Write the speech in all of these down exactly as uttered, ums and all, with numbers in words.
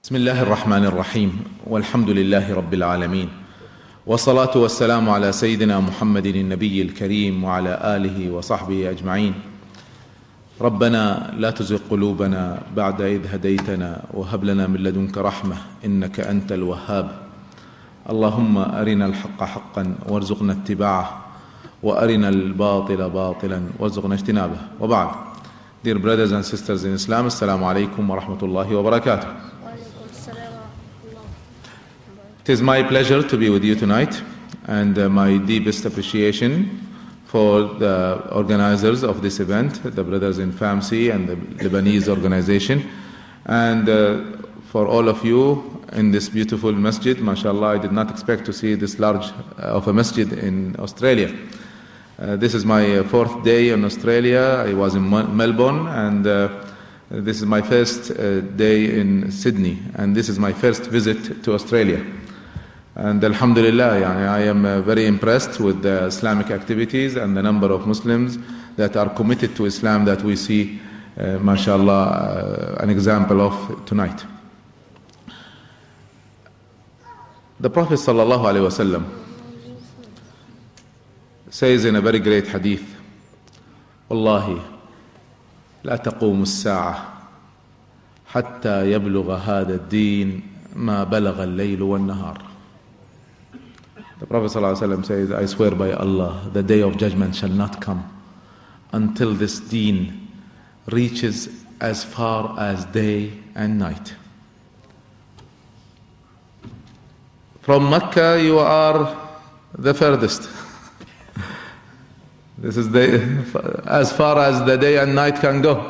بسم الله الرحمن الرحيم والحمد لله رب العالمين والصلاة والسلام على سيدنا محمد النبي الكريم وعلى آله وصحبه أجمعين. ربنا لا تزغ قلوبنا بعد إذ هديتنا وهب لنا من لدنك رحمة إنك أنت الوهاب. اللهم أرنا الحق حقا وارزقنا اتباعه وأرنا الباطل باطلا وارزقنا اجتنابه. وبعد. Dear brothers and sisters in Islam, Assalamu alaikum wa rahmatullahi wa barakatuh. It is my pleasure to be with you tonight, and uh, my deepest appreciation for the organizers of this event, the brothers in FAMC and the Lebanese organization, and uh, for all of you in this beautiful masjid. MashaAllah, I did not expect to see this large uh, of a masjid in Australia. Uh, this is my uh, fourth day in Australia. I was in Melbourne, and uh, this is my first uh, day in Sydney, and this is my first visit to Australia. And Alhamdulillah, I am uh, very impressed with the Islamic activities and the number of Muslims that are committed to Islam that we see, uh, mashallah, uh, an example of tonight. The Prophet sallallahu alaihi wasallam says in a very great hadith, Wallahi, لا تقوم الساعة حتى يبلغ هذا الدين ما بلغ الليل والنهار. The Prophet ﷺ says, I swear by Allah, the day of judgment shall not come until this deen reaches as far as day and night. From Mecca, you are the furthest. This is the, as far as the day and night can go.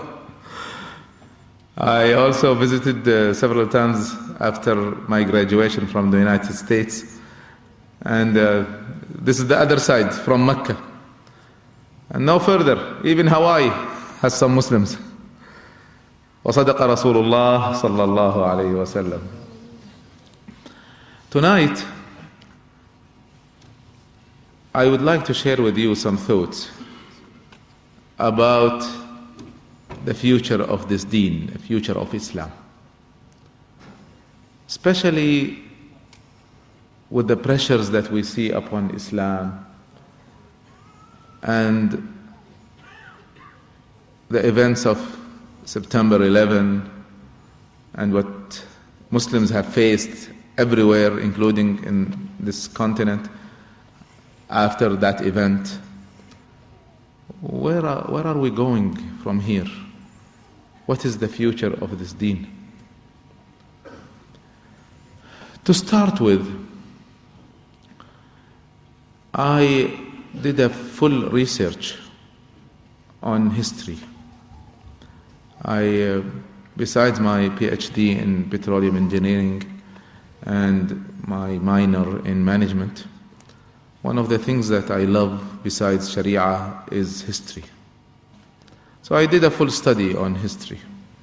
I also visited uh, several times after my graduation from the United States. And uh, this is the other side from Mecca. And no further, even Hawaii has some Muslims. وصدق رسول الله صلى الله عليه وسلم. Tonight, I would like to share with you some thoughts about the future of this deen, the future of Islam. Especially with the pressures that we see upon Islam and the events of September eleventh and what Muslims have faced everywhere, including in this continent, after that event. Where are, where are we going from here? What is the future of this deen? To start with, I did a full research on history. I, uh, besides my PhD in petroleum engineering and my minor in management, one of the things that I love besides Sharia is history. So I did a full study on history.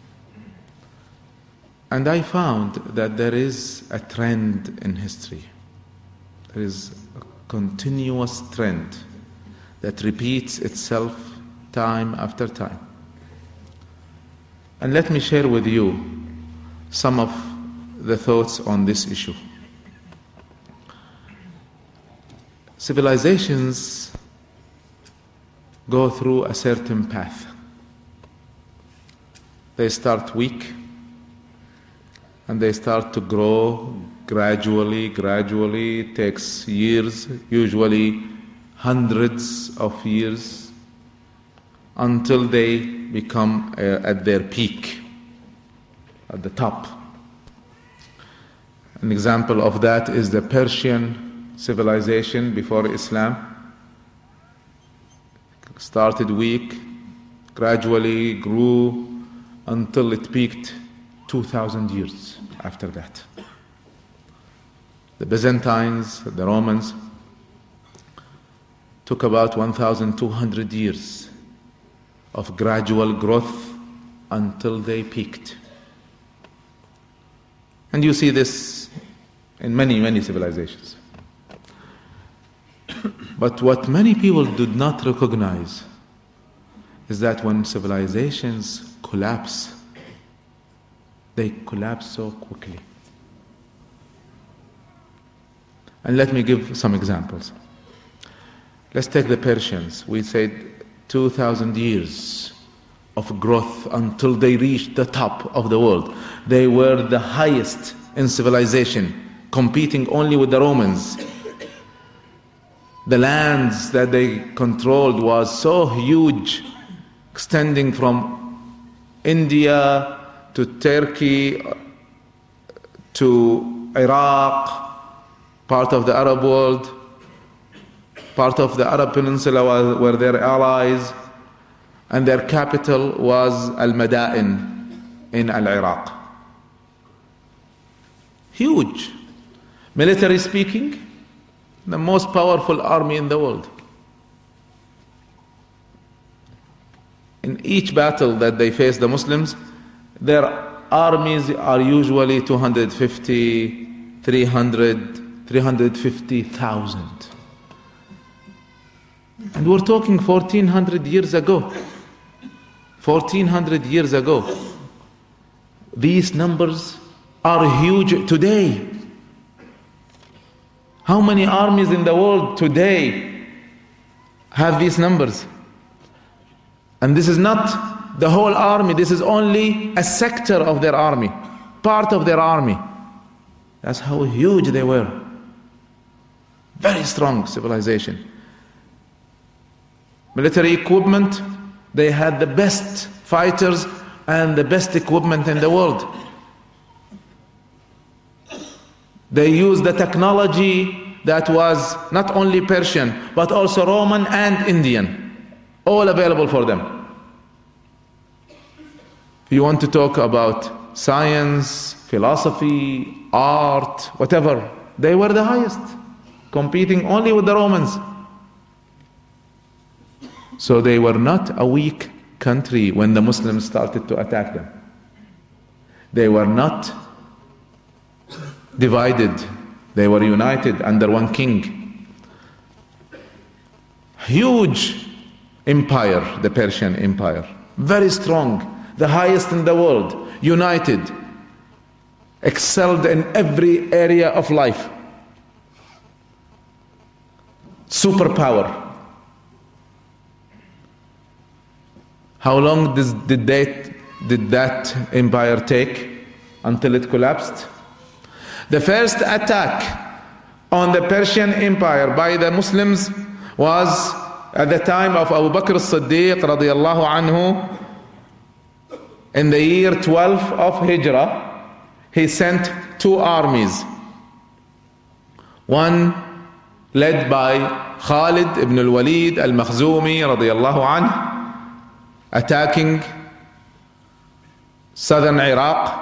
And I found that there is a trend in history. There is a continuous trend that repeats itself time after time. And let me share with you some of the thoughts on this issue. Civilizations go through a certain path. They start weak and they start to grow gradually, gradually. It takes years, usually hundreds of years, until they become uh, at their peak, at the top. An example of that is the Persian civilization before Islam. Started weak, gradually grew until it peaked two thousand years after that. The Byzantines, the Romans, took about one thousand two hundred years of gradual growth until they peaked. And you see this in many, many civilizations. But what many people did not recognize is that when civilizations collapse, They collapse so quickly. And let me give some examples. Let's take the Persians. We said two thousand years of growth until they reached the top of the world. They were the highest in civilization, competing only with the Romans. The lands that they controlled was so huge, extending from India to Turkey to Iraq, part of the Arab world, part of the Arab Peninsula were their allies, and their capital was Al-Madain in Al-Iraq. Huge. Military speaking, the most powerful army in the world. In each battle that they face the Muslims, their armies are usually two hundred fifty, three hundred, three hundred fifty thousand. And we're talking fourteen hundred years ago. fourteen hundred years ago. These numbers are huge today. How many armies in the world today have these numbers? And this is not the whole army, this is only a sector of their army, part of their army. That's how huge they were. Very strong civilization. Military equipment, they had the best fighters and the best equipment in the world. They used the technology that was not only Persian, but also Roman and Indian, all available for them. If you want to talk about science, philosophy, art, whatever, they were the highest, competing only with the Romans. So they were not a weak country when the Muslims started to attack them. They were not divided. They were united under one king. Huge empire, the Persian Empire. Very strong, the highest in the world, united, excelled in every area of life. Superpower. How long does, did, they, did that empire take until it collapsed? The first attack on the Persian Empire by the Muslims was at the time of Abu Bakr as-Siddiq radiyallahu anhu. In the year twelve of Hijrah, he sent two armies. One led by Khalid ibn al-Walid al-Makhzumi radiyallahu anhu, attacking southern Iraq,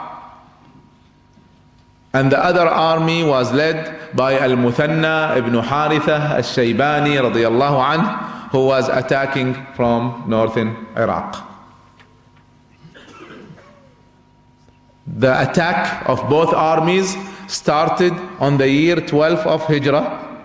and the other army was led by Al-Muthanna ibn Haritha al-Shaybani radiyallahu anhu, who was attacking from northern Iraq. The attack of both armies started on the year twelve of Hijrah.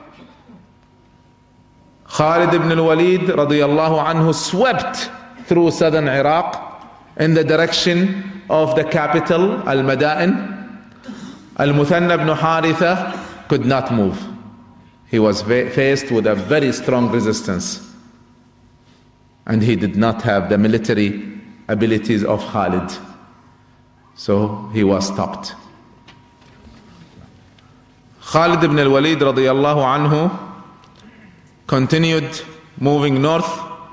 Khalid ibn al-Walid radiyallahu anhu swept through southern Iraq in the direction of the capital, Al-Madain. Al-Muthanna ibn Haritha could not move. He was faced with a very strong resistance. And he did not have the military abilities of Khalid. So he was stopped. Khalid ibn al-Walid radiyallahu anhu continued moving north.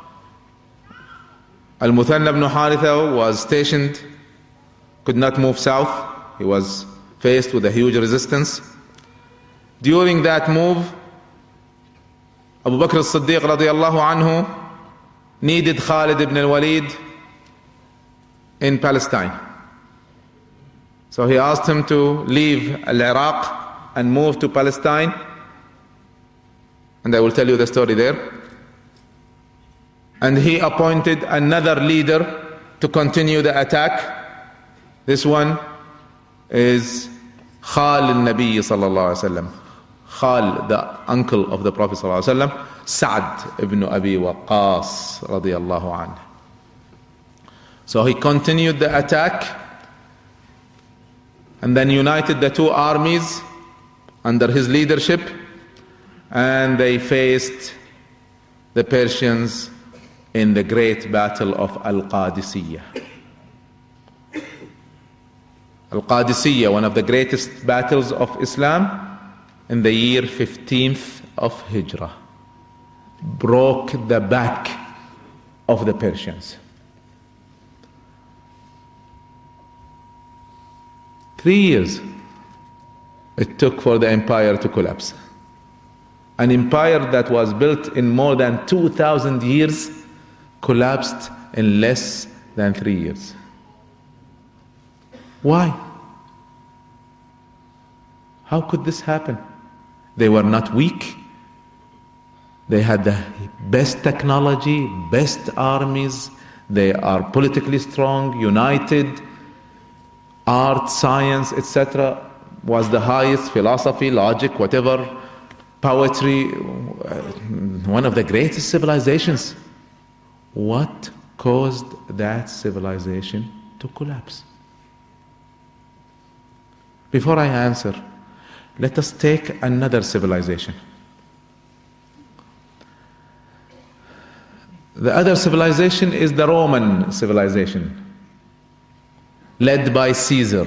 Al-Muthanna ibn Haritha was stationed, could not move south. He was faced with a huge resistance. During that move, Abu Bakr as-Siddiq radiyallahu anhu needed Khalid ibn al-Walid in Palestine. So he asked him to leave Al-Iraq and move to Palestine. And I will tell you the story there. And he appointed another leader to continue the attack. This one is Khal al-Nabi sallallahu alaihi wasallam. Khal, the uncle of the Prophet sallallahu alaihi wasallam, Sa'd ibn Abi Waqqas radiyallahu anhu. So he continued the attack and then united the two armies under his leadership, and they faced the Persians in the great battle of Al-Qadisiyah. Al-Qadisiyah, one of the greatest battles of Islam, in the year fifteenth of Hijrah, broke the back of the Persians. Three years it took for the empire to collapse. An empire that was built in more than two thousand years collapsed in less than three years. Why? How could this happen? They were not weak. They had the best technology, best armies. They are politically strong, united. Art, science, et cetera was the highest. Philosophy, logic, whatever, poetry, one of the greatest civilizations. What caused that civilization to collapse? Before I answer, let us take another civilization. The other civilization is the Roman civilization, led by Caesar.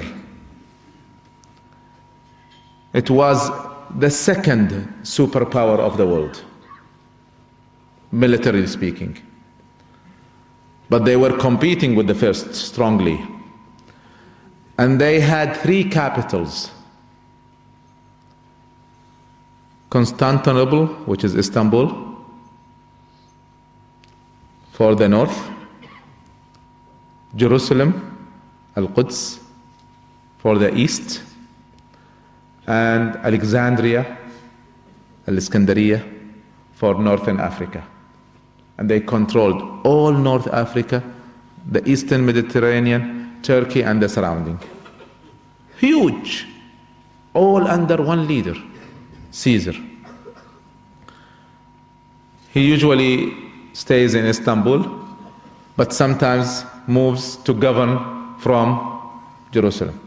It was the second superpower of the world, militarily speaking. But they were competing with the first strongly. And they had three capitals: Constantinople, which is Istanbul, for the north; Jerusalem, Al-Quds, for the east; and Alexandria, Al-Iskandariya, for northern Africa. And they controlled all North Africa, the eastern Mediterranean, Turkey, and the surrounding. Huge, all under one leader, Caesar. He usually stays in Istanbul, but sometimes moves to govern from Jerusalem.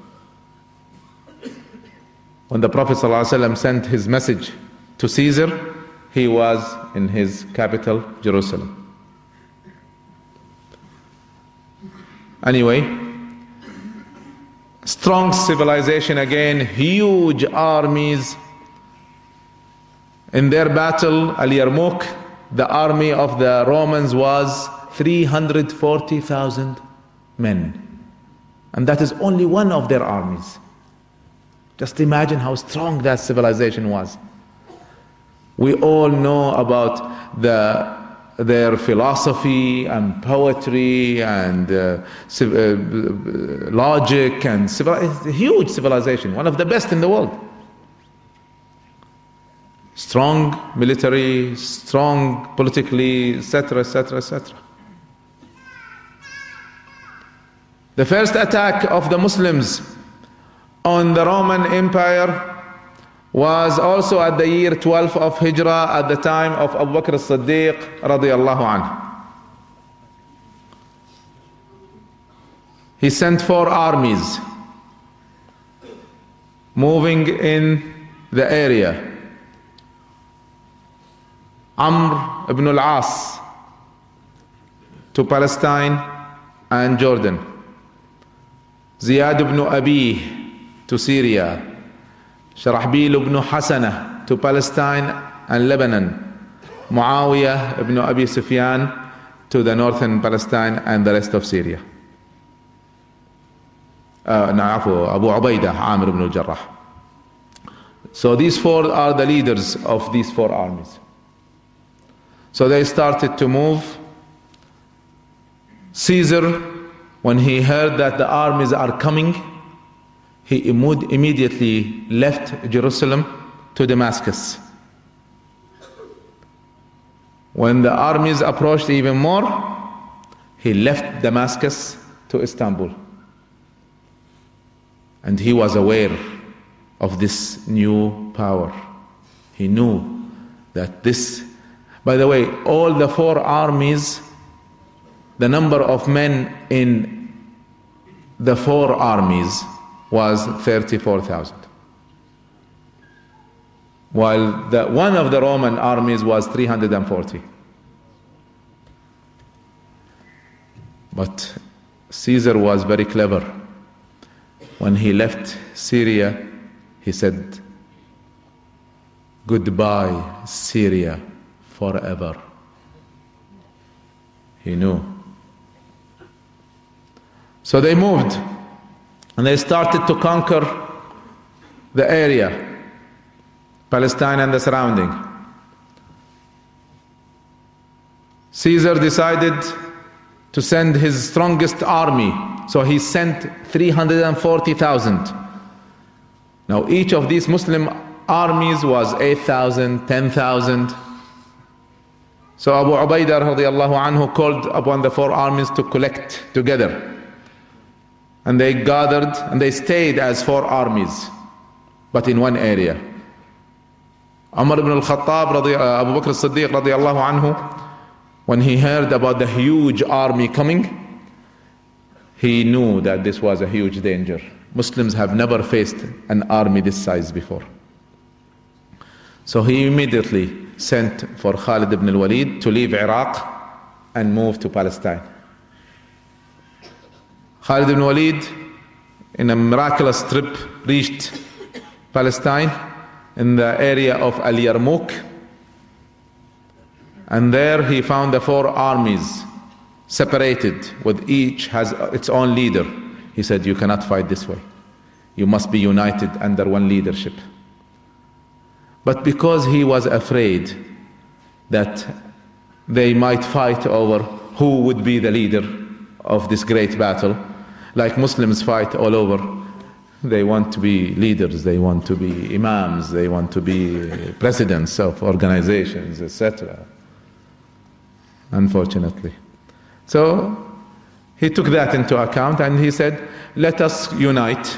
When the Prophet ﷺ sent his message to Caesar, he was in his capital, Jerusalem. Anyway, strong civilization again, huge armies. In their battle, Al-Yarmouk, the army of the Romans was three hundred forty thousand men. And that is only one of their armies. Just imagine how strong that civilization was. We all know about the, their philosophy and poetry and uh, civ- uh, logic and civil, it's a huge civilization, one of the best in the world. Strong military, strong politically, et cetera, et cetera, et cetera. The first attack of the Muslims on the Roman Empire was also at the year twelve of Hijrah, at the time of Abu Bakr as-Siddiq radiyallahu anhu. He sent four armies moving in the area. Amr ibn al-As to Palestine and Jordan. Ziyad ibn Abi to Syria. Sharahbil ibn Hasana to Palestine and Lebanon. Muawiyah ibn Abi Sufyan to the northern Palestine and the rest of Syria. Uh, no, Abu Ubaidah, Amr ibn al-Jarrah. So these four are the leaders of these four armies. So they started to move. Caesar, when he heard that the armies are coming, he immediately left Jerusalem to Damascus. When the armies approached even more, he left Damascus to Istanbul. And he was aware of this new power. He knew that this, by the way, all the four armies, the number of men in the four armies was thirty-four thousand. While the, one of the Roman armies was three hundred forty. But Caesar was very clever. When he left Syria, he said, "Goodbye, Syria, forever." He knew. So they moved and they started to conquer the area, Palestine and the surrounding. Caesar decided to send his strongest army, so he sent three hundred forty thousand. Now each of these Muslim armies was eight thousand, ten thousand. So Abu Ubaidah radiallahu anhu called upon the four armies to collect together. And they gathered and they stayed as four armies, but in one area. Umar ibn al-Khattab, Abu Bakr as-Siddiq radiallahu anhu, when he heard about the huge army coming, he knew that this was a huge danger. Muslims have never faced an army this size before. So he immediately sent for Khalid ibn al-Walid to leave Iraq and move to Palestine. Khalid ibn Walid, in a miraculous trip, reached Palestine in the area of Al-Yarmouk, and there he found the four armies separated, with each has its own leader. He said, "You cannot fight this way. You must be united under one leadership." But because he was afraid that they might fight over who would be the leader of this great battle, like Muslims fight all over, they want to be leaders, they want to be imams, they want to be presidents of organizations, et cetera. Unfortunately. So he took that into account and he said, "Let us unite,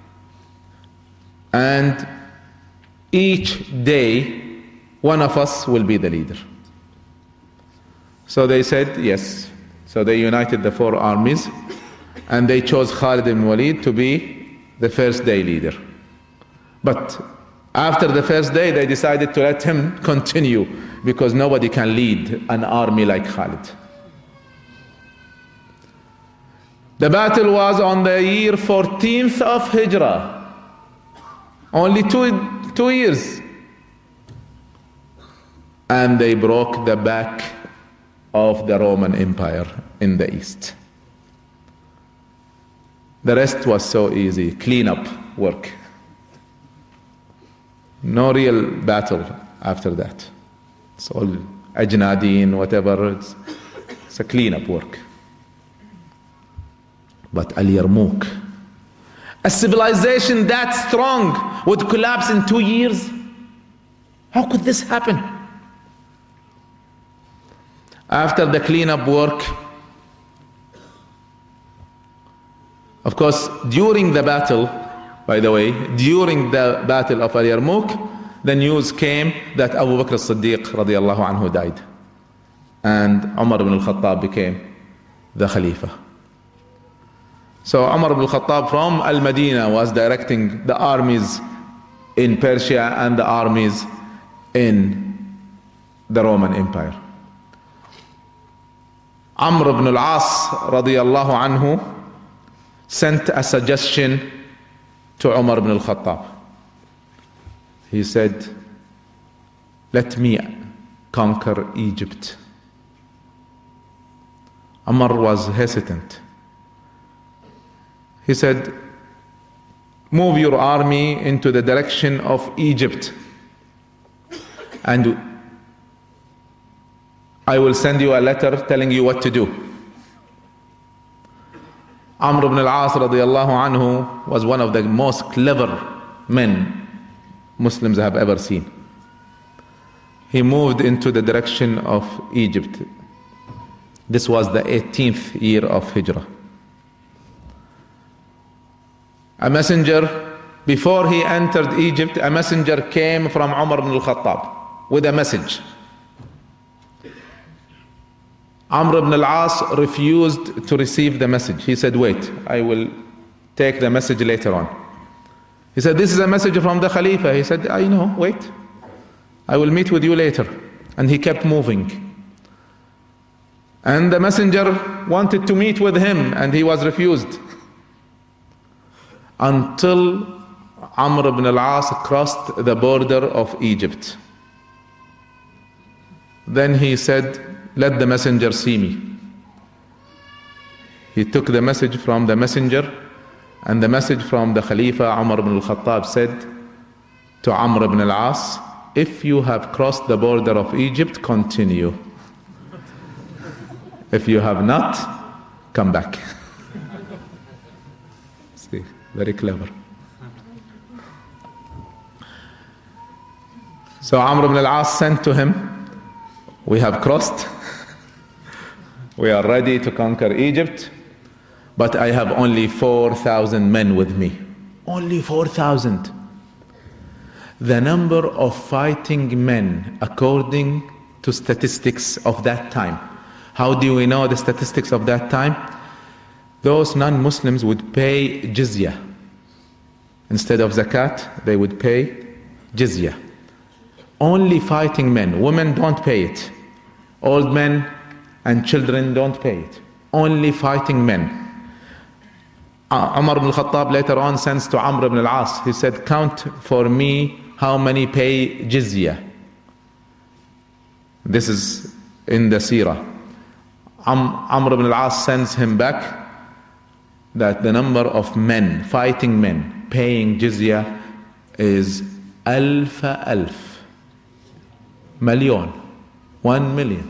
and each day one of us will be the leader." So they said yes. So they united the four armies and they chose Khalid ibn Walid to be the first day leader. But after the first day they decided to let him continue, because nobody can lead an army like Khalid. The battle was on the year fourteenth of Hijrah. Only two, two years. And they broke the back of the Roman Empire in the east. The rest was so easy, cleanup work. No real battle after that. It's all Ajnadin, whatever, it's, it's a cleanup work. But Al-Yarmouk, a civilization that strong, would collapse in two years? How could this happen? After the cleanup work, of course, during the battle, by the way, during the battle of Al-Yarmouk, the news came that Abu Bakr as-Siddiq radiallahu anhu died, and Umar ibn al-Khattab became the Khalifa. So Umar ibn al-Khattab from Al-Madinah was directing the armies in Persia and the armies in the Roman Empire. Amr ibn al-As radiallahu anhu sent a suggestion to Umar ibn al-Khattab. He said, "Let me conquer Egypt." Umar was hesitant. He said, "Move your army into the direction of Egypt, and I will send you a letter telling you what to do." Amr ibn al-As radiallahu anhu was one of the most clever men Muslims have ever seen. He moved into the direction of Egypt. This was the eighteenth year of Hijrah. A messenger, before he entered Egypt, a messenger came from Umar ibn al-Khattab with a message. Amr ibn al-As refused to receive the message. He said, "Wait, I will take the message later on. He said, this is a message from the Khalifa. He said, I know, wait. I will meet with you later. And he kept moving. And the messenger wanted to meet with him, and he was refused. Until Amr ibn al-As crossed the border of Egypt. Then he said, let the messenger see me. He took the message from the messenger, and the message from the Khalifa Umar ibn al-Khattab said to Amr ibn al-As, if you have crossed the border of Egypt, continue. If you have not, come back. See, very clever. So Amr ibn al-As sent to him, we have crossed, we are ready to conquer Egypt, but I have only four thousand men with me. Only four thousand. The number of fighting men according to statistics of that time. How do we know the statistics of that time? Those non-Muslims would pay jizya. Instead of zakat, they would pay jizya. Only fighting men. Women don't pay it. Old men and children don't pay it. Only fighting men. Uh, Umar ibn al-Khattab later on sends to Amr ibn al-As. He said, count for me how many pay jizya. This is in the seerah. Am, Amr ibn al-As sends him back that the number of men, fighting men, paying jizya is alf alf. Million. One million.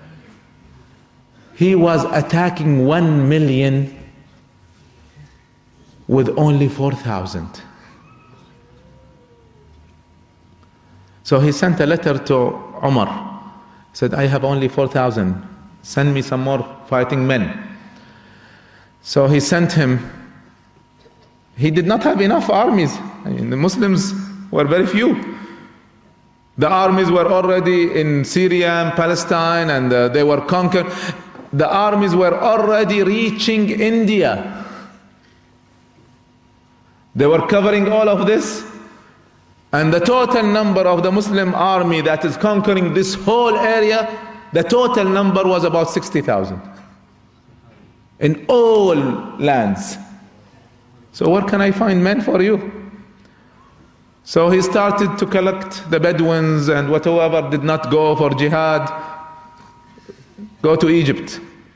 He was attacking one million with only four thousand. So he sent a letter to Umar. He said, I have only four thousand. Send me some more fighting men. So he sent him. He did not have enough armies. I mean, the Muslims were very few. The armies were already in Syria and Palestine, and uh, they were conquered. The armies were already reaching India. They were covering all of this. And the total number of the Muslim army that is conquering this whole area, the total number was about sixty thousand. In all lands. So where can I find men for you? So he started to collect the Bedouins and whatever did not go for jihad, go to Egypt.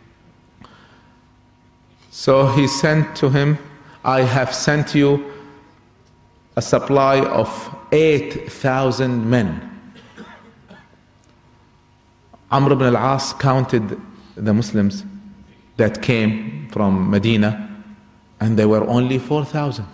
So he sent to him, I have sent you a supply of eight thousand men. Amr ibn al-As counted the Muslims that came from Medina, and they were only four thousand.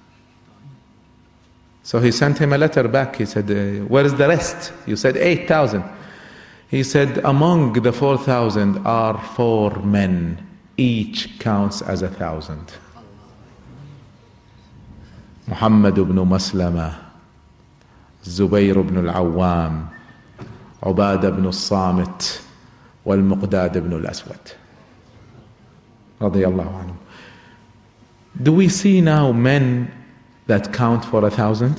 So he sent him a letter back. He said, uh, where is the rest? You said eight thousand. He said, among the four thousand are four men. Each counts as a thousand. Muhammad ibn Maslama, Zubayr ibn al-Awwam, Ubadah ibn al-Samit, wal-Muqdad ibn al-Aswad. Radiyallahu anhu. Do we see now men that count for a thousand?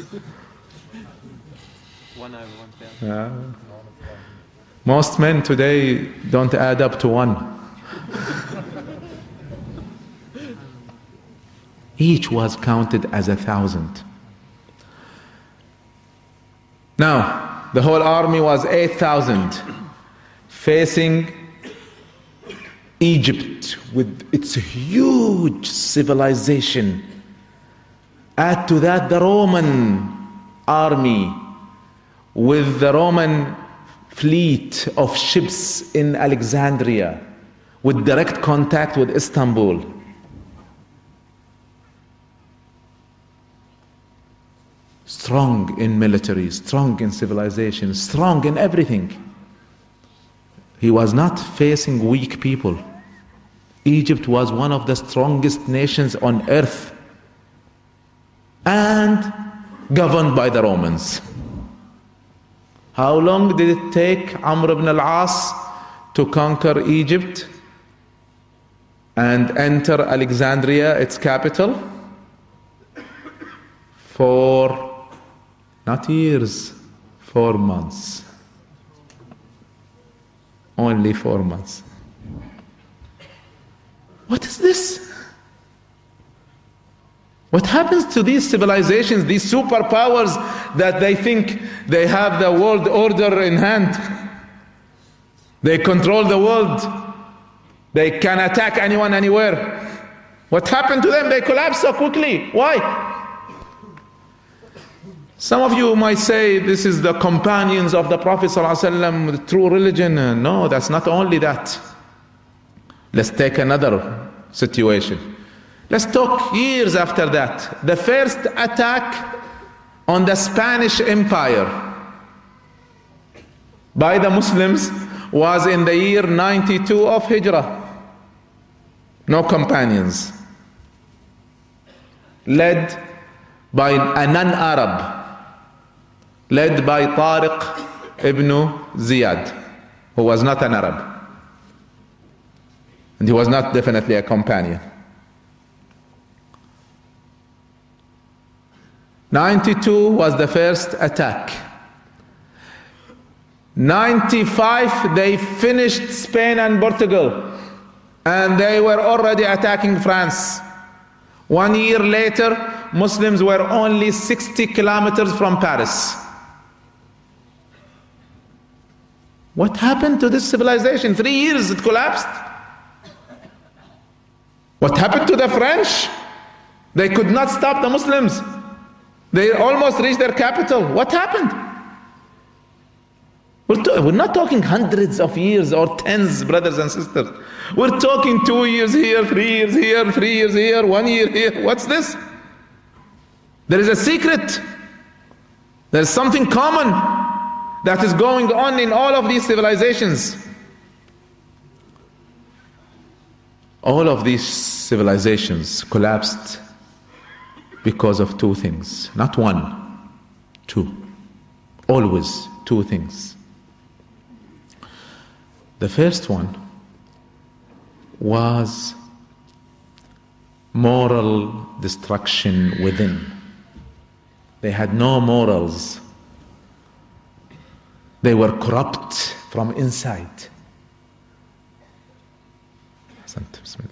One over one thousand. Yeah. Most men today don't add up to one. Each was counted as a thousand. Now, the whole army was eight thousand, facing Egypt with its huge civilization. Add to that the Roman army with the Roman fleet of ships in Alexandria with direct contact with Istanbul. Strong in military, strong in civilization, strong in everything. He was not facing weak people. Egypt was one of the strongest nations on earth, and governed by the Romans. How long did it take Amr ibn al-As to conquer Egypt? and enter Alexandria, its capital, for not years, four months. Only four months. What is this? What happens to these civilizations, these superpowers that they think they have the world order in hand? They control the world. They can attack anyone, anywhere. What happened to them? They collapsed so quickly. Why? Some of you might say this is the companions of the Prophet ﷺ, the true religion. No, that's not only that. Let's take another situation. Let's talk years after that. The first attack on the Spanish Empire by the Muslims was in the year ninety-two of Hijrah. No companions. Led by a non-Arab. Led by Tariq ibn Ziyad, who was not an Arab. And he was not definitely a companion. ninety-two was the first attack. ninety-five, they finished Spain and Portugal. And they were already attacking France. One year later, Muslims were only sixty kilometers from Paris. What happened to this civilization? Three years it collapsed. What happened to the French? They could not stop the Muslims. They almost reached their capital. What happened? We're, to- we're not talking hundreds of years or tens, brothers and sisters. We're talking two years here, three years here, three years here, one year here. What's this? There is a secret. There's something common that is going on in all of these civilizations. All of these civilizations collapsed because of two things. Not one, two. Always two things. The first one was moral destruction within. They had no morals. They were corrupt from inside. Bismillah.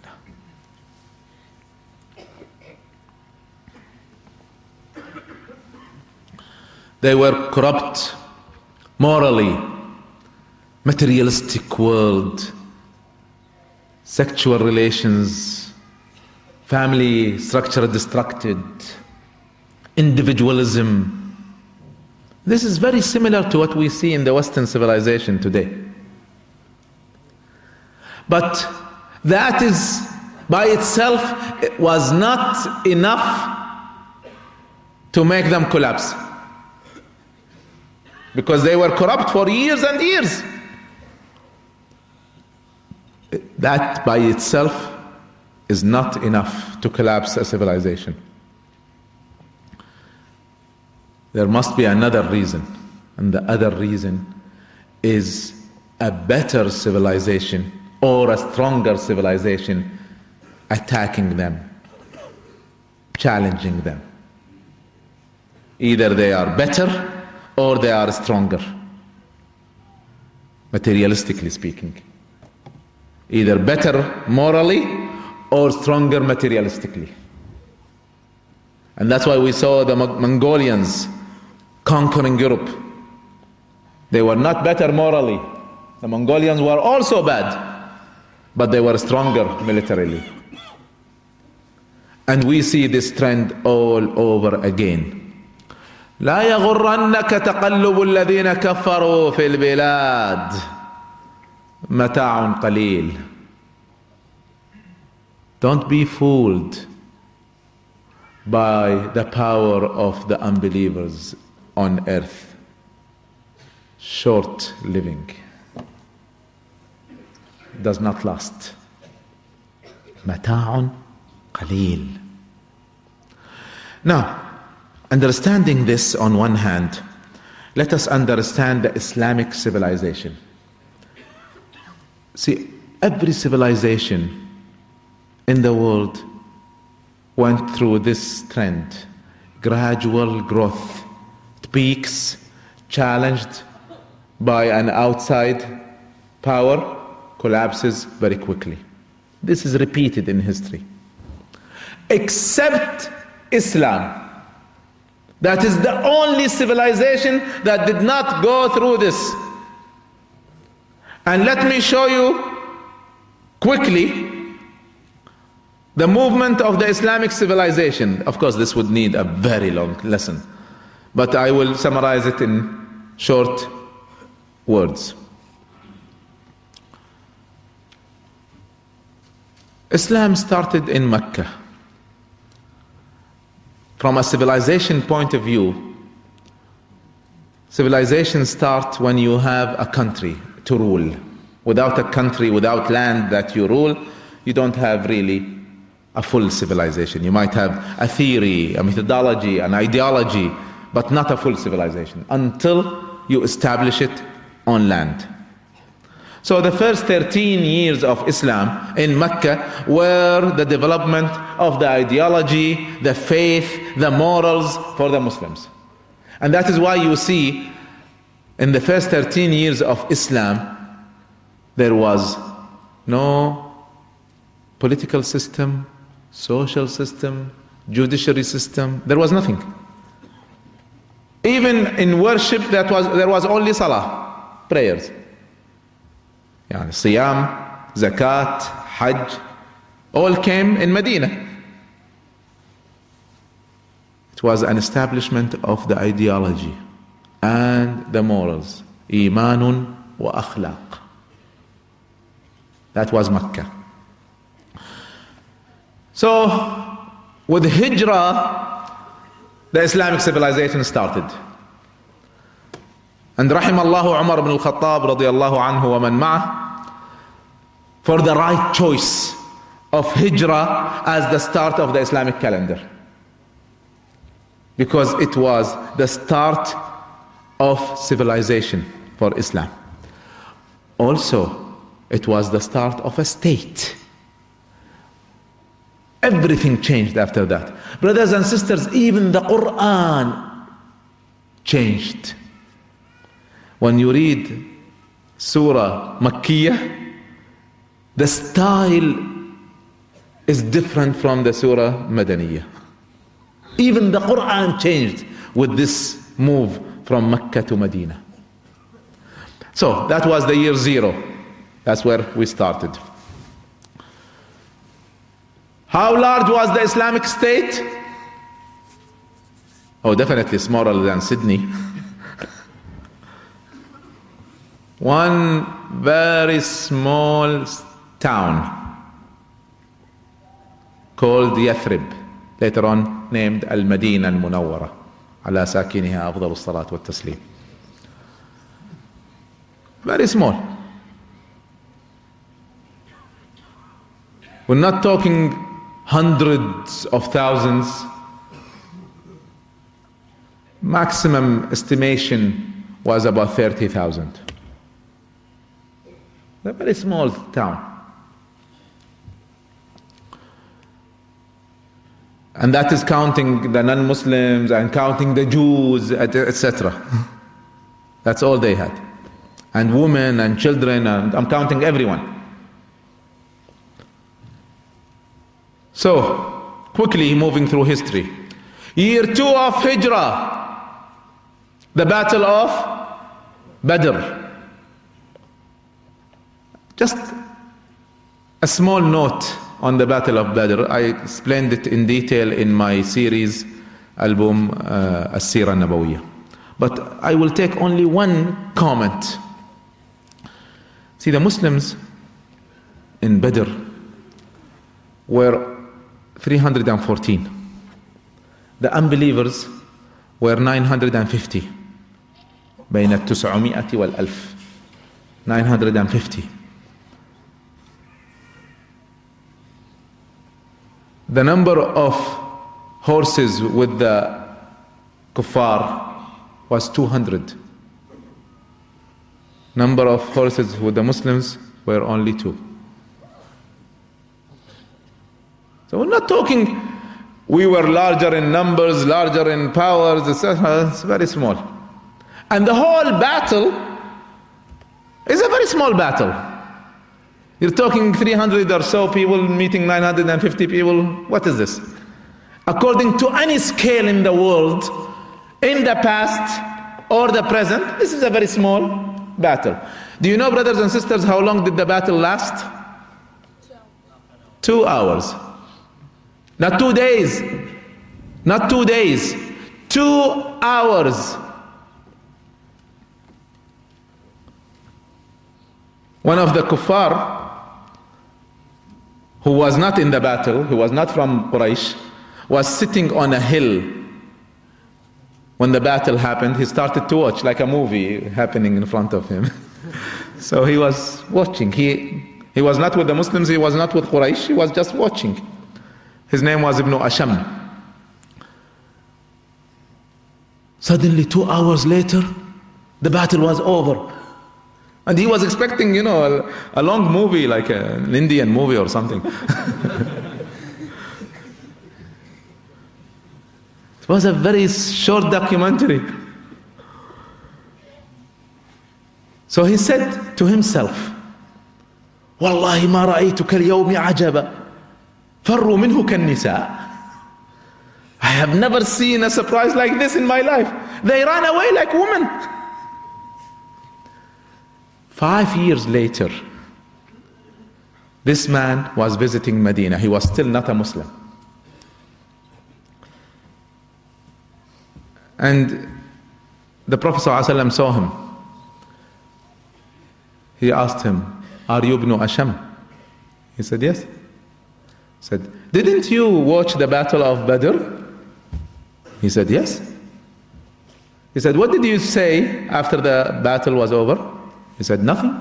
They were corrupt morally, materialistic world, sexual relations, family structure destructed, individualism. This is very similar to what we see in the Western civilization today. But that is by itself, it was not enough to make them collapse. Because they were corrupt for years and years. That by itself is not enough to collapse a civilization. There must be another reason. And the other reason is a better civilization or a stronger civilization attacking them, challenging them. Either they are better or they are stronger, materialistically speaking. Either better morally or stronger materialistically. And that's why we saw the Mongolians conquering Europe. They were not better morally. The Mongolians were also bad, but they were stronger militarily. And we see this trend all over again. لا يغرنك تقلب الذين كفروا في البلاد متاع قليل. Don't be fooled by the power of the unbelievers on earth. Short living does not last. متاع قليل. Now, understanding this on one hand, let us understand the Islamic civilization. See, every civilization in the world went through this trend, gradual growth. It peaks, challenged by an outside power, collapses very quickly. This is repeated in history. Except Islam. That is the only civilization that did not go through this. And let me show you quickly the movement of the Islamic civilization. Of course, this would need a very long lesson, but I will summarize it in short words. Islam started in Mecca. From a civilization point of view, civilization starts when you have a country to rule. Without a country, without land that you rule, you don't have really a full civilization. You might have a theory, a methodology, an ideology, but not a full civilization until you establish it on land. So the first thirteen years of Islam in Mecca were the development of the ideology, the faith, the morals for the Muslims. And that is why you see in the first thirteen years of Islam, there was no political system, social system, judiciary system. There was nothing. Even in worship, that was there was only salah, prayers. Yani Siyam, Zakat, Hajj, all came in Medina. It was an establishment of the ideology and the morals. Imanun wa akhlaq. That was Mecca. So, with Hijrah, the Islamic civilization started. And rahimallahu Umar ibn al-Khattab radiyallahu anhu wa man ma'ah for the right choice of Hijrah as the start of the Islamic calendar. Because it was the start of civilization for Islam. Also, it was the start of a state. Everything changed after that. Brothers and sisters, even the Quran changed. When you read Surah Makkiyah, the style is different from the Surah Madaniyah. Even the Quran changed with this move from Mecca to Medina. So that was the year zero. That's where we started. How large was the Islamic State? Oh, definitely smaller than Sydney. One very small town called Yathrib, later on named Al-Madina Al-Munawwara, ala sakiniha afdalu salat wa taslim. Very small. We're not talking hundreds of thousands. Maximum estimation was about thirty thousand. A very small town. And that is counting the non-Muslims and counting the Jews, et cetera. That's all they had. And women and children, and I'm counting everyone. So, quickly moving through history. Year two of Hijrah, the Battle of Badr. Just a small note on the Battle of Badr. I explained it in detail in my series album uh, As-Sira Nabawiyya. But I will take only one comment. See, the Muslims in Badr were three hundred fourteen. The unbelievers were nine hundred fifty. بين التسعمائة والألف. nine hundred fifty. The number of horses with the kuffar was two hundred. Number of horses with the Muslims were only two. So we're not talking, we were larger in numbers, larger in powers, et cetera. It's very small. And the whole battle is a very small battle. You're talking three hundred or so people meeting nine hundred fifty people. What is this? According to any scale in the world, in the past or the present, this is a very small battle. Do you know, brothers and sisters, how long did the battle last? Two hours. Not two days. Not two days. Two hours. One of the kuffar, who was not in the battle, who was not from Quraysh, was sitting on a hill. When the battle happened, he started to watch like a movie happening in front of him. So he was watching. He, he was not with the Muslims, he was not with Quraysh, he was just watching. His name was Ibn Asham. Suddenly, two hours later, the battle was over. And he was expecting, you know, a, a long movie, like a, an Indian movie or something. It was a very short documentary. So he said to himself, "Wallahi ma ra'aytuka al-yawmi ajaba, farru minhu kan-nisa." I have never seen a surprise like this in my life. They ran away like women. Five years later, this man was visiting Medina. He was still not a Muslim. And the Prophet ﷺ saw him. He asked him, "Are you Ibn Asham?" He said, "Yes." He said, "Didn't you watch the battle of Badr?" He said, "Yes." He said, "What did you say after the battle was over?" He said, "Nothing."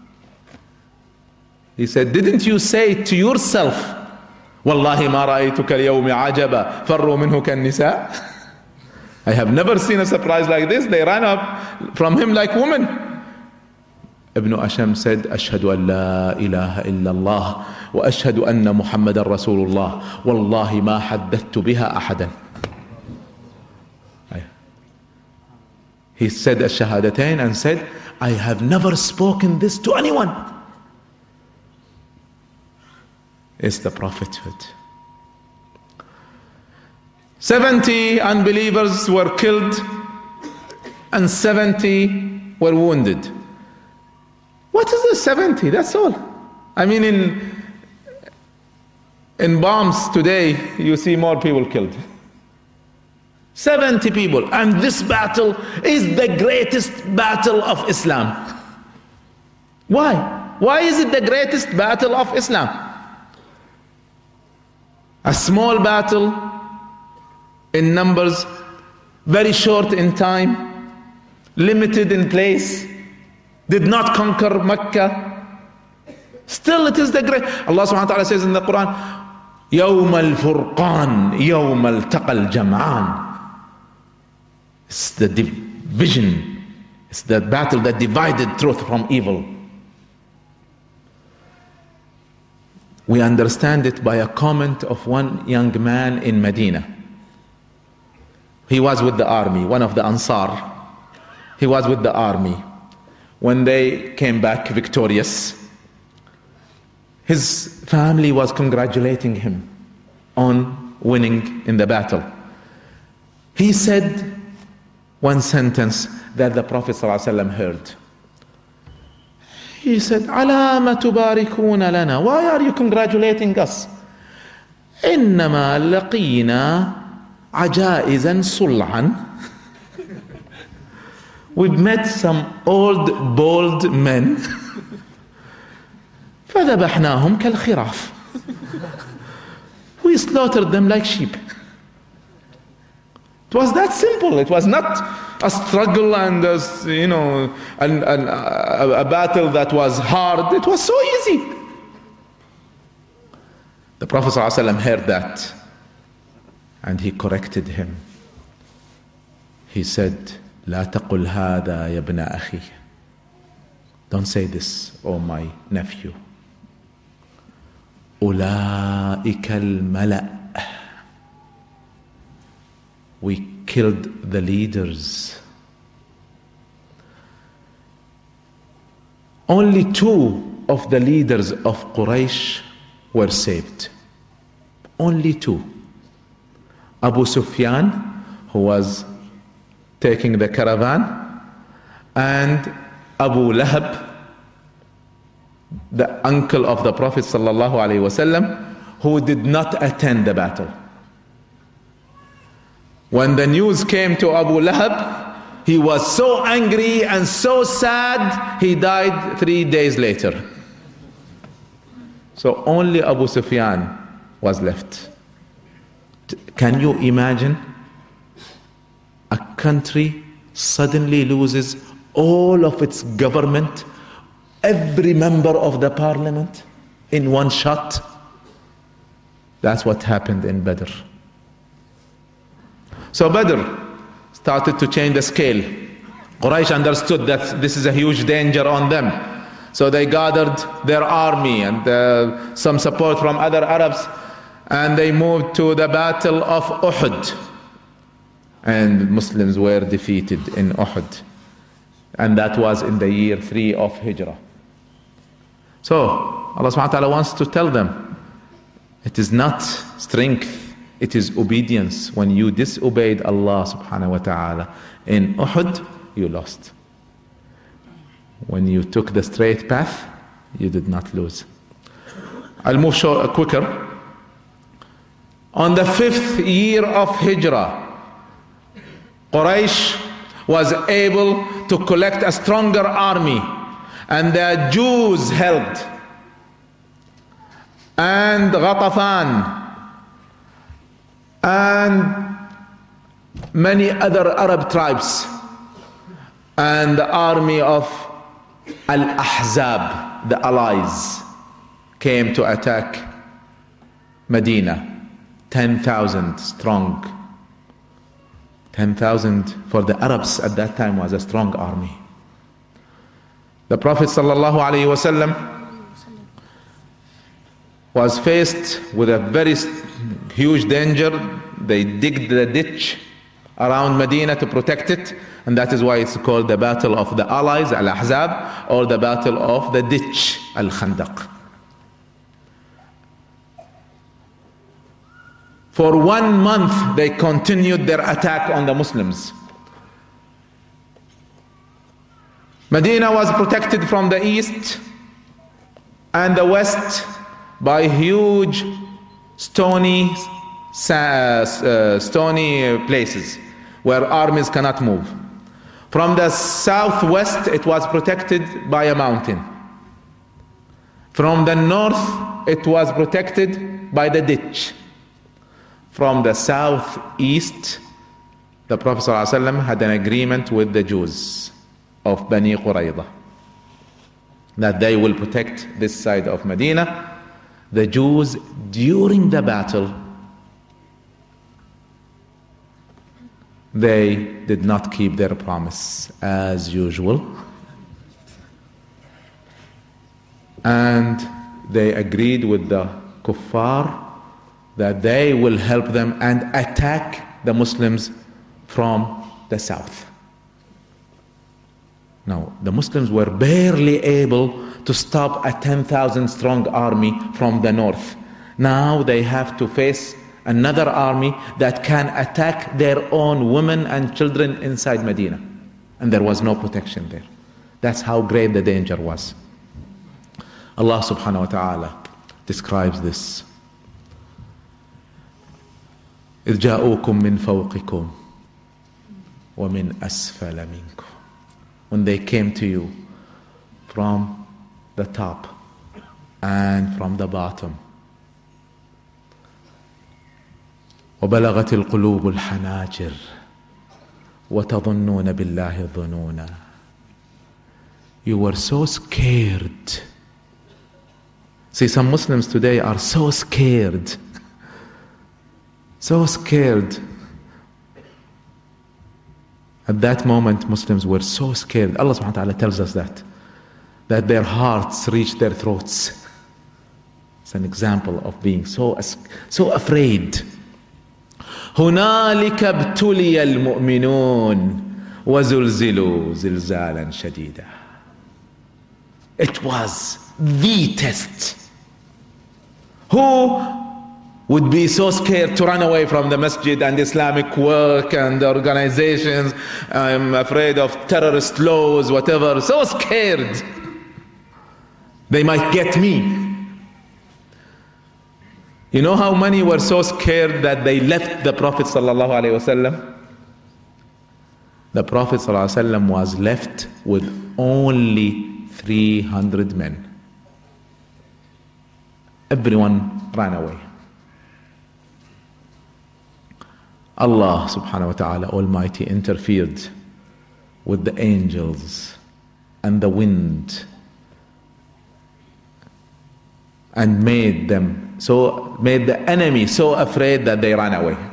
He said, "Didn't you say to yourself, Wallahi ma ra'aytuka al-yawmi ajaba, farru minhu kan-nisa?" I have never seen a surprise like this. They ran up from him like women. Ibn Asham said, "Ashhadu an la ilaha illallah wa ashhadu anna Muhammadan Rasulullah. Wallahi ma haddathtu biha ahadan." He said ash-shahadatain and said, "I have never spoken this to anyone." It's the prophethood. seventy unbelievers were killed and seventy were wounded. What is the seventy? That's all. I mean, in in bombs today, you see more people killed. seventy people. And this battle is the greatest battle of Islam. Why? Why is it the greatest battle of Islam? A small battle in numbers, very short in time, limited in place, did not conquer Mecca. Still it is the great. Allah subhanahu wa ta'ala says in the Quran, يَوْمَ الْفُرْقَانِ يَوْمَ الْتَقَى الْجَمْعَانِ. It's the division. It's the battle that divided truth from evil. We understand it by a comment of one young man in Medina. He was with the army, one of the Ansar. He was with the army. When they came back victorious, his family was congratulating him on winning in the battle. He said one sentence that the Prophet ﷺ heard. He said, "Ala ma tubarikuna lana." Why are you congratulating us? "Innama laqina ajaizan sul'an." We've met some old, bold men. فَذَبَحْنَاهُمْ كَالْخِرَافِ. We slaughtered them like sheep. It was that simple. It was not a struggle and a, you know, and, and a, a battle that was hard. It was so easy. The Prophet ﷺ heard that and he corrected him. He said, "La taqul hada ya ibn akhi." Don't say this, oh my nephew. أولئك الملأ. We killed the leaders. Only two of the leaders of Quraysh were saved. Only two. Abu Sufyan, who was taking the caravan, and Abu Lahab, the uncle of the Prophet sallallahu alaihi wasallam, who did not attend the battle. When the news came to Abu Lahab, he was so angry and so sad, he died three days later. So only Abu Sufyan was left. Can you imagine? A country suddenly loses all of its government, every member of the parliament in one shot. That's what happened in Badr. So Badr started to change the scale. Quraysh understood that this is a huge danger on them. So they gathered their army and uh, some support from other Arabs, and they moved to the battle of Uhud. And Muslims were defeated in Uhud. And that was in the year three of Hijrah. So Allah subhanahu wa ta'ala wants to tell them, it is not strength, it is obedience. When you disobeyed Allah subhanahu wa ta'ala in Uhud, you lost. When you took the straight path, you did not lose. I'll move short, quicker. On the fifth year of Hijrah, Quraysh was able to collect a stronger army, and the Jews helped, and Ghatafan, and many other Arab tribes, and the army of Al-Ahzab, the allies, came to attack Medina. ten thousand strong. ten thousand for the Arabs at that time was a strong army. The Prophet sallallahu alaihi wasallam was faced with a very huge danger. They digged the ditch around Medina to protect it, and that is why it's called the Battle of the Allies, Al-Ahzab, or the Battle of the Ditch, Al-Khandaq. For one month they continued their attack on the Muslims. Medina was protected from the east and the west by huge stony uh, stony places where armies cannot move. From the southwest it was protected by a mountain. From the north it was protected by the ditch. From the southeast, the Prophet ﷺ had an agreement with the Jews of Bani Qurayza that they will protect this side of Medina. The Jews, during the battle, they did not keep their promise as usual, and they agreed with the kuffar that they will help them and attack the Muslims from the south. Now, the Muslims were barely able to stop a ten thousand strong army from the north. Now they have to face another army that can attack their own women and children inside Medina. And there was no protection there. That's how great the danger was. Allah subhanahu wa ta'ala describes this. إذ جاءوكم من فوقكم ومن أسفل منكم. When they came to you from the top and from the bottom. وبلغت القلوب الحناجر وتظنون بالله الظنونا. You were so scared. See, some Muslims today are so scared. So scared. At that moment, Muslims were so scared. Allah subhanahu wa ta'ala tells us that. That their hearts reached their throats. It's an example of being so, so afraid. هنالك ابتلي المؤمنون وزلزلوا زلزالا شديدا. It was the test. Who would be so scared to run away from the masjid and Islamic work and organizations? I'm afraid of terrorist laws, whatever. So scared. They might get me. You know how many were so scared that they left the Prophet sallallahu alaihi wasallam? The Prophet sallallahu alaihi wasallam was left with only three hundred men. Everyone ran away. Allah subhanahu wa ta'ala Almighty interfered with the angels and the wind and made them so made the enemy so afraid that they ran away.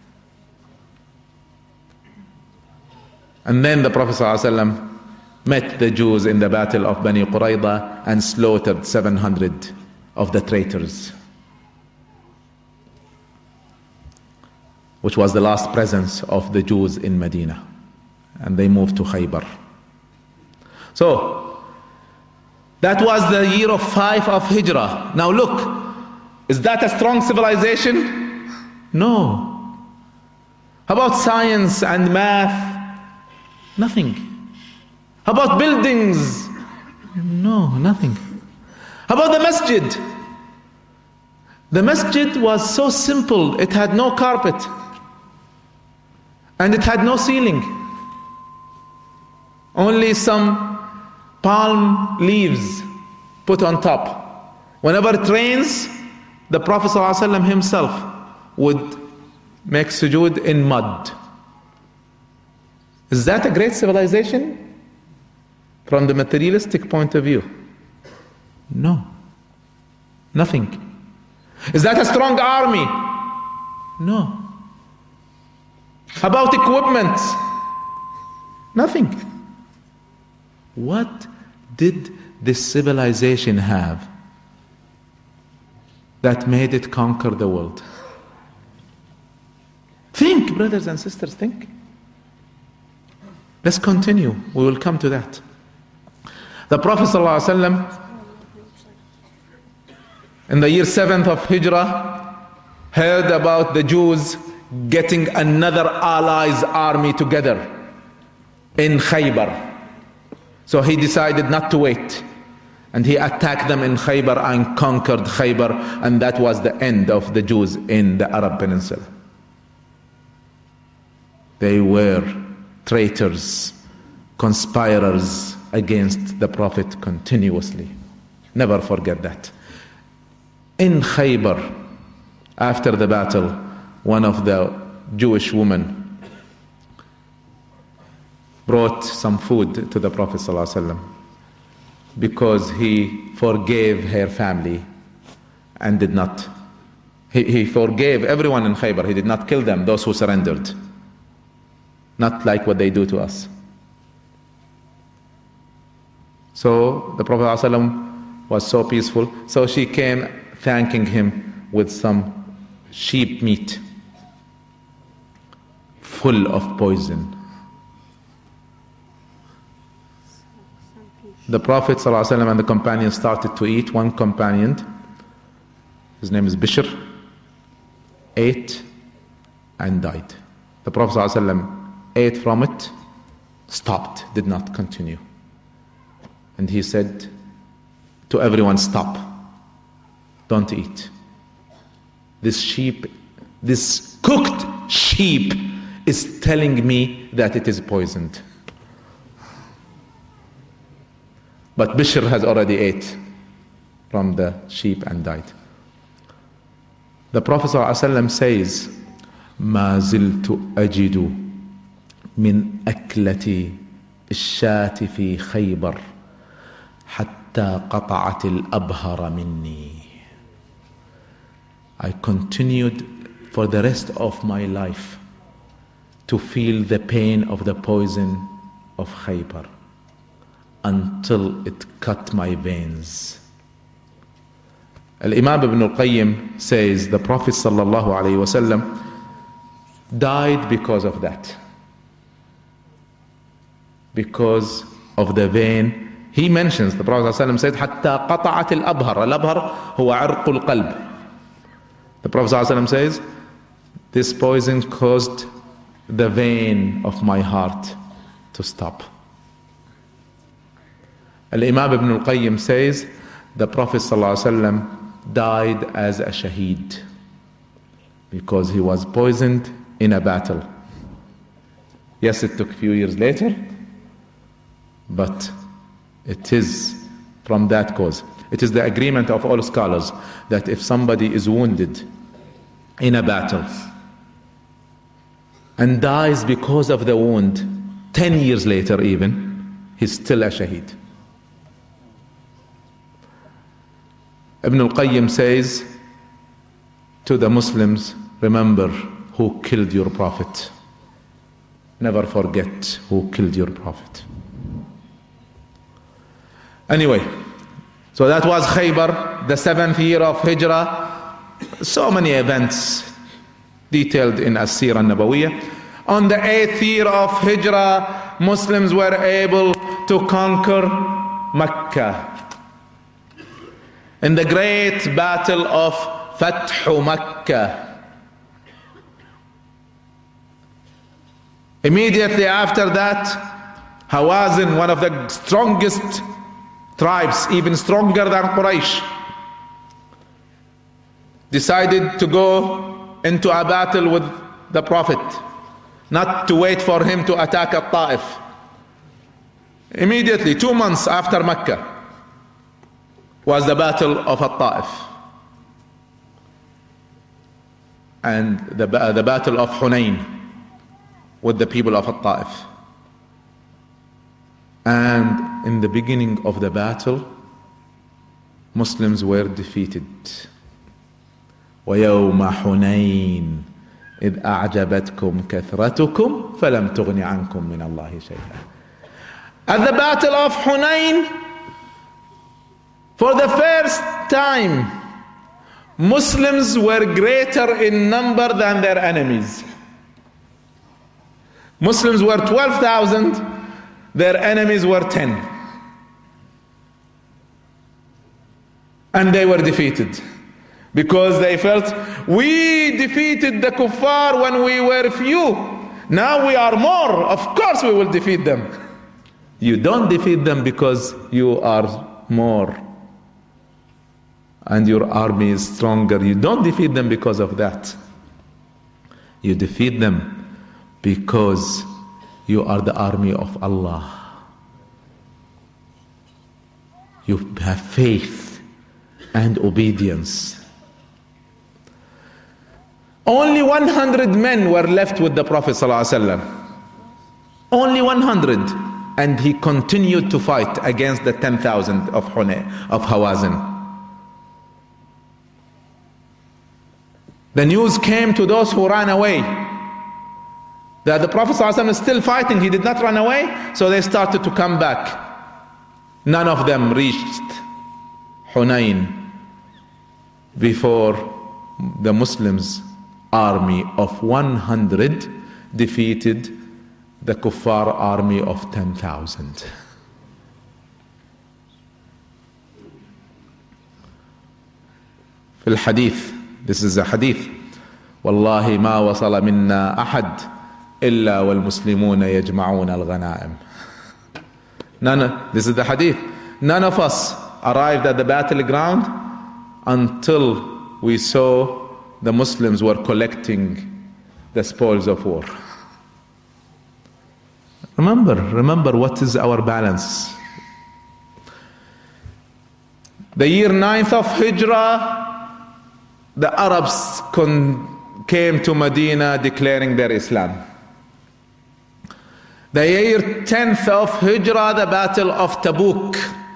And then the Prophet ﷺ met the Jews in the battle of Bani Qurayza and slaughtered seven hundred of the traitors, which was the last presence of the Jews in Medina, and they moved to Khaybar. So that was the year of five of Hijrah. Now look, is that a strong civilization? No. How about science and math? Nothing. How about buildings? No, nothing. How about the masjid? The masjid was so simple. It had no carpet. And it had no ceiling. Only some palm leaves put on top. Whenever it rains, the Prophet ﷺ himself would make sujood in mud. Is that a great civilization from the materialistic point of view? No. Nothing. Is that a strong army? No. How about equipment? Nothing. What did this civilization have that made it conquer the world? Think, brothers and sisters, think. Let's continue. We will come to that. The Prophet ﷺ, in the year seventh of Hijrah, heard about the Jews getting another allies army together in Khaybar. So he decided not to wait. And he attacked them in Khaybar and conquered Khaybar. And that was the end of the Jews in the Arab Peninsula. They were traitors, conspirators against the Prophet continuously. Never forget that. In Khaybar, after the battle, one of the Jewish women brought some food to the Prophet ﷺ because he forgave her family and did not. He, he forgave everyone in Khaybar. He did not kill them, those who surrendered. Not like what they do to us. So the Prophet ﷺ was so peaceful. So she came thanking him with some sheep meat full of poison. The Prophet ﷺ and the companions started to eat. One companion, his name is Bishr, ate and died. The Prophet ﷺ ate from it, stopped, did not continue. And he said to everyone, stop, don't eat. This sheep, this cooked sheep is telling me that it is poisoned. But Bishr has already ate from the sheep and died. The Prophet ﷺ says, ما زلت أجد من أكلة الشاة في خيبر حتى قطعت الأبهر مني. I continued for the rest of my life to feel the pain of the poison of Khaybar until it cut my veins. Al-Imam Ibn al-Qayyim says the Prophet sallallahu alaihi wasallam died because of that. Because of the vein. He mentions, the Prophet ﷺ said, حَتَّى قَطَعَتِ الْأَبْهَرَ الْأَبْهَرَ هُوَ عِرْقُ الْقَلْبِ. The Prophet ﷺ says, this poison caused the vein of my heart to stop. Al-Imam Ibn al-Qayyim says, the Prophet ﷺ died as a shaheed because he was poisoned in a battle. Yes, it took a few years later, but it is from that cause. It is the agreement of all scholars that if somebody is wounded in a battle and dies because of the wound, ten years later even, he's still a shaheed. Ibn al-Qayyim says to the Muslims, remember who killed your Prophet. Never forget who killed your Prophet. Anyway, so that was Khaybar, the seventh year of Hijrah. So many events detailed in As-Sirah An-Nabawiyyah. On the eighth year of Hijrah, Muslims were able to conquer Mecca in the great battle of Fathu Mecca. Immediately after that, Hawazin, one of the strongest tribes, even stronger than Quraysh, decided to go into a battle with the Prophet, not to wait for him to attack At-Ta'if. Immediately, two months after Mecca, was the battle of At-Ta'if and the, the battle of Hunayn with the people of At-Ta'if. And in the beginning of the battle, Muslims were defeated. وَيَوْمَ حُنَيْنٍ إِذْ أَعْجَبَتْكُمْ كَثْرَتُكُمْ فَلَمْ تُغْنِ عَنْكُمْ مِنَ اللَّهِ شَيْئًا. At the battle of Hunayn, for the first time, Muslims were greater in number than their enemies. Muslims were twelve thousand, their enemies were ten. And they were defeated because they felt, we defeated the kuffar when we were few. Now we are more. Of course we will defeat them. You don't defeat them because you are more and your army is stronger. You don't defeat them because of that. You defeat them because you are the army of Allah. You have faith and obedience. Only one hundred men were left with the Prophet ﷺ. Only one hundred. And he continued to fight against the ten thousand of Hunay, of Hawazin. The news came to those who ran away that the Prophet ﷺ is still fighting. He did not run away, so they started to come back. None of them reached Hunayn before the Muslims' army of one hundred defeated the kuffar army of ten thousand. في الحديث, this is a hadith, والله ما وصل منا أحد إلا والمسلمون يجمعون الغنائم. None, this is the hadith. None of us arrived at the battleground until we saw the Muslims were collecting the spoils of war. Remember, remember what is our balance. The year ninth of Hijrah, the Arabs con- came to Medina declaring their Islam. The year tenth of Hijrah, the Battle of Tabuk.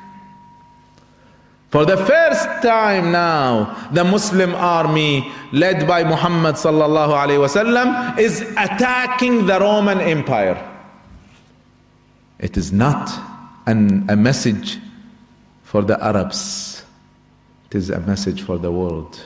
For the first time now, the Muslim army led by Muhammad sallallahu alaihi wasallam is attacking the Roman Empire. It is not an, a message for the Arabs It is a message for the world.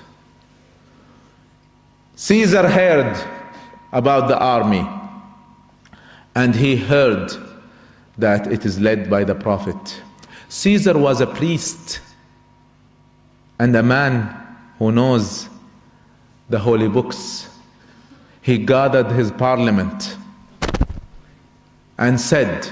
Caesar heard about the army, and he heard that it is led by the Prophet. Caesar was a priest and a man who knows the holy books. He gathered his parliament and said,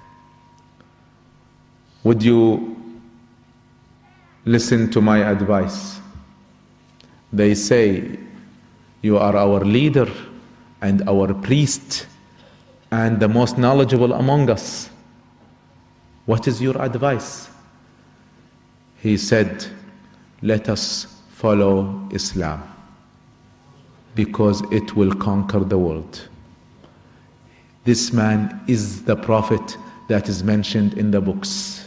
would you listen to my advice? They say, you are our leader and our priest and the most knowledgeable among us. What is your advice? He said, let us follow Islam because it will conquer the world. This man is the prophet that is mentioned in the books.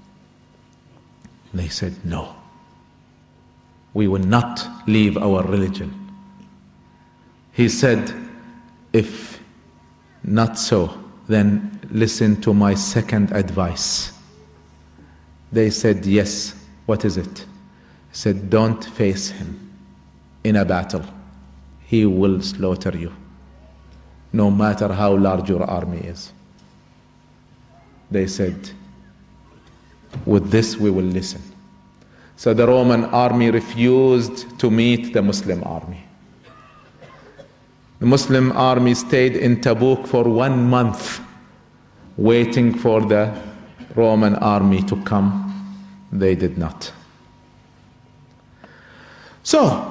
They said, no, we will not leave our religion. He said, if not so, then listen to my second advice. They said, yes, what is it? He said, don't face him in a battle. He will slaughter you, no matter how large your army is. They said, with this we will listen. So the Roman army refused to meet the Muslim army. The Muslim army stayed in Tabuk for one month, waiting for the Roman army to come. They did not. So,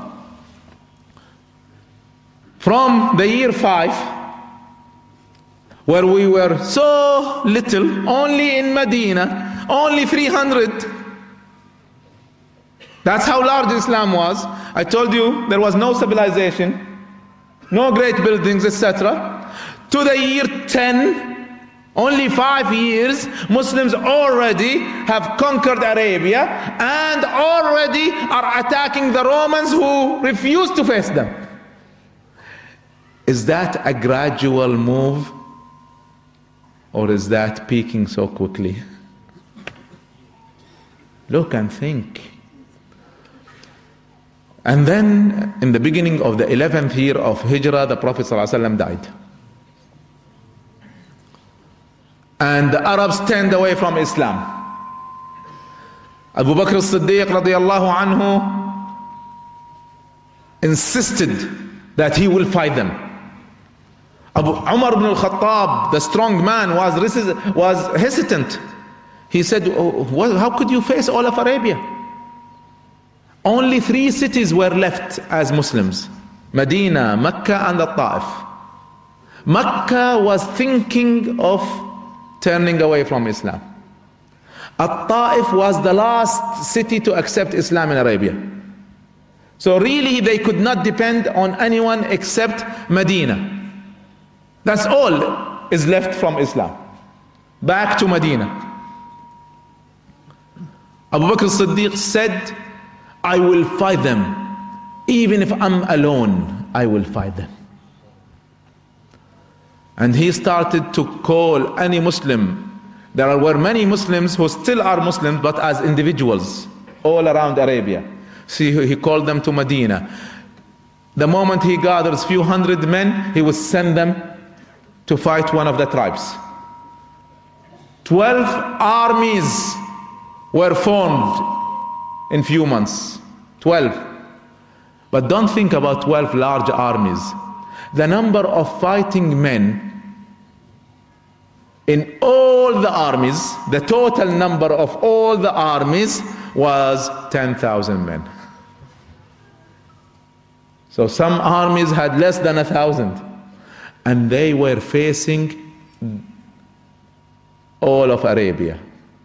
from the year five, where we were so little, only in Medina, only three hundred. That's how large Islam was. I told you there was no civilization, no great buildings, et cetera. To the year ten, only five years, Muslims already have conquered Arabia and already are attacking the Romans who refuse to face them. Is that a gradual move? Or is that peaking so quickly? Look and think. And then, in the beginning of the eleventh year of Hijrah, the Prophet ﷺ died. And the Arabs turned away from Islam. Abu Bakr as-Siddiq radiallahu anhu insisted that he will fight them. Abu Umar ibn al-Khattab, the strong man, was, was hesitant. He said, oh, what, how could you face all of Arabia? Only three cities were left as Muslims: Medina, Mecca, and Al-Ta'if. Mecca was thinking of turning away from Islam. Al-Ta'if was the last city to accept Islam in Arabia. So really they could not depend on anyone except Medina. That's all is left from Islam. Back to Medina. Abu Bakr as-Siddiq said, I will fight them. Even if I'm alone, I will fight them. And he started to call any Muslim. There were many Muslims who still are Muslims, but as individuals, all around Arabia. See, he called them to Medina. The moment he gathers few hundred men, he would send them to fight one of the tribes. Twelve armies were formed in few months. Twelve. But don't think about twelve large armies. The number of fighting men in all the armies, the total number of all the armies was ten thousand men. So some armies had less than a thousand. And they were facing all of Arabia.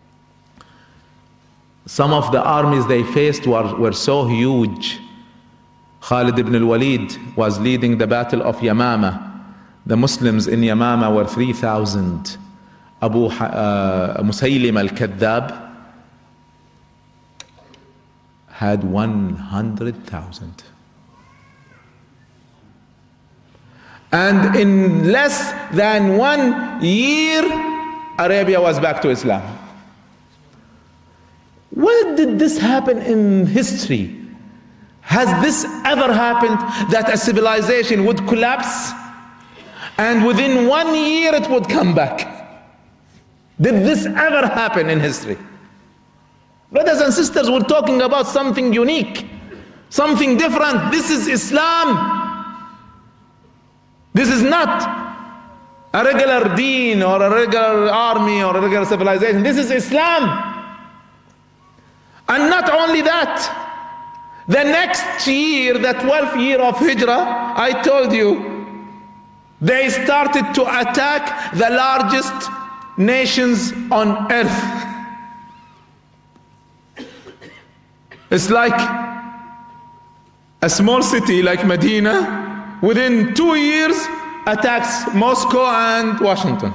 Some of the armies they faced were, were so huge. Khalid ibn al-Walid was leading the battle of Yamama. The Muslims in Yamama were three thousand. Abu uh, Musaylim al-Kadhdab had one hundred thousand. And in less than one year, Arabia was back to Islam. When did this happen in history? Has this ever happened that a civilization would collapse and within one year it would come back? Did this ever happen in history? Brothers and sisters, we're talking about something unique, something different. This is Islam. This is not a regular deen or a regular army or a regular civilization. This is Islam. And not only that, the next year, the twelfth year of Hijrah, I told you, they started to attack the largest nations on earth. It's like a small city like Medina, within two years attacks Moscow and Washington.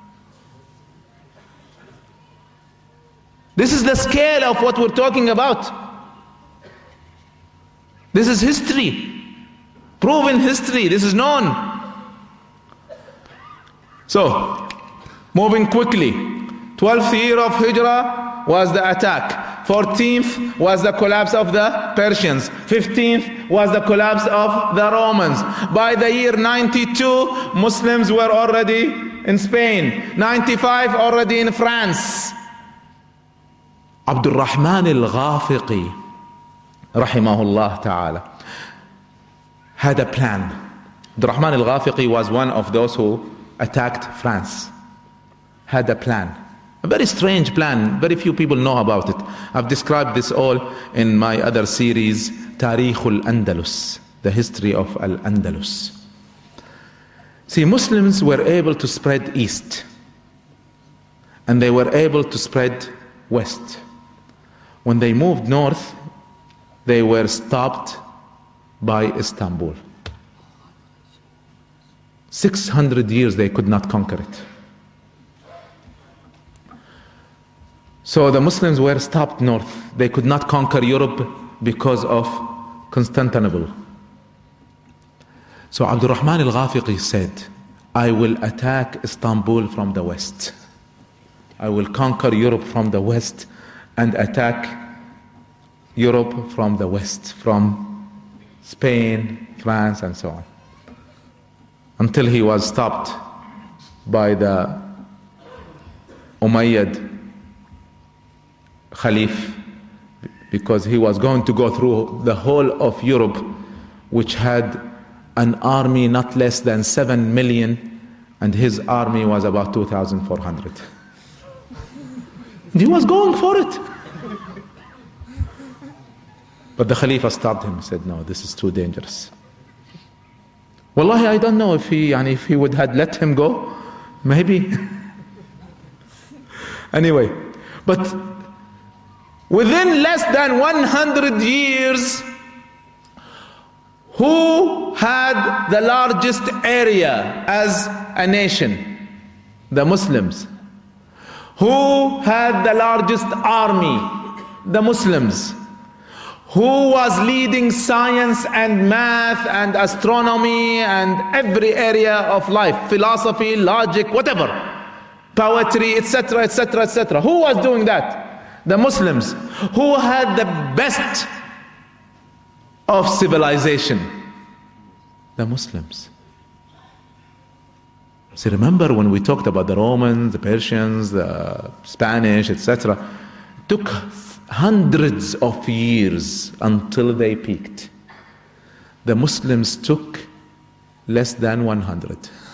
This is the scale of what we're talking about. This is history, proven history. This is known. So, moving quickly, twelfth year of Hijrah was the attack. fourteenth was the collapse of the Persians. fifteenth was the collapse of the Romans. By the year ninety-two, Muslims were already in Spain. ninety-five already in France. Abdul Rahman al-Ghafiqi, rahimahullah ta'ala, had a plan. Abdul Rahman al-Ghafiqi was one of those who attacked France. Had a plan. A very strange plan. Very few people know about it. I've described this all in my other series, Tarikhul Andalus, the history of Al-Andalus. See, Muslims were able to spread east, and they were able to spread west. When they moved north, they were stopped by Istanbul. six hundred years they could not conquer it. So the Muslims were stopped north. They could not conquer Europe because of Constantinople. So Abdul Rahman al-Ghafiqi said, I will attack Istanbul from the west. I will conquer Europe from the west and attack Europe from the west, from Spain, France, and so on. Until he was stopped by the Umayyad Khalif, because he was going to go through the whole of Europe, which had an army not less than seven million, and his army was about two thousand four hundred. He was going for it. But the Khalifa stopped him and said, no, this is too dangerous. Wallahi, I don't know if he, yani, if he would have let him go, maybe. Anyway, but within less than one hundred years, who had the largest area as a nation? The Muslims. Who had the largest army? The Muslims. Who was leading science and math and astronomy and every area of life, philosophy, logic, whatever, poetry, et cetera, et cetera, et cetera. Who was doing that? The Muslims. Who had the best of civilization? The Muslims. So remember when we talked about the Romans, the Persians, the Spanish, et cetera. It took hundreds of years until they peaked. The Muslims took less than one hundred.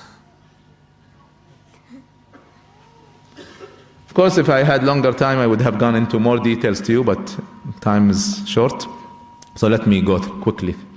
Of course, if I had longer time, I would have gone into more details to you, but time is short. So let me go quickly